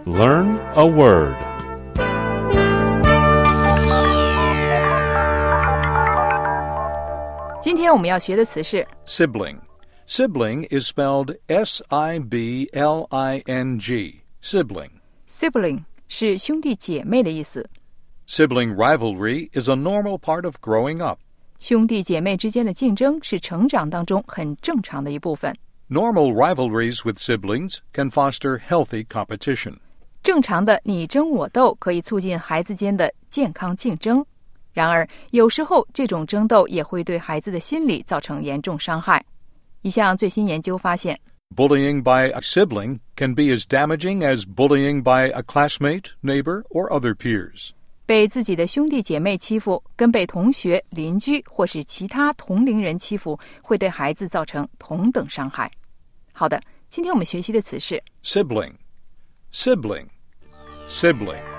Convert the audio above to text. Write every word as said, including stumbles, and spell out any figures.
Learn a word. Today 今天我们要学的词是 Sibling. Sibling is spelled S I B L I N G. Sibling. Sibling 是兄弟姐妹的意思。 Sibling rivalry is a normal part of growing up. 兄弟姐妹之间的竞争是成长当中很正常的一部分。 Normal rivalries with siblings can foster healthy competition. 正常的你争我斗可以促进孩子间的健康竞争。然而，有时候这种争斗也会对孩子的心理造成严重伤害。一项最新研究发现 Bullying by a sibling can be as damaging as bullying by a classmate, neighbor, or other peers. 被自己的兄弟姐妹欺负，跟被同学、邻居或是其他同龄人欺负，会对孩子造成同等伤害。好的，今天我们学习的词是 Sibling. Sibling. Sibling.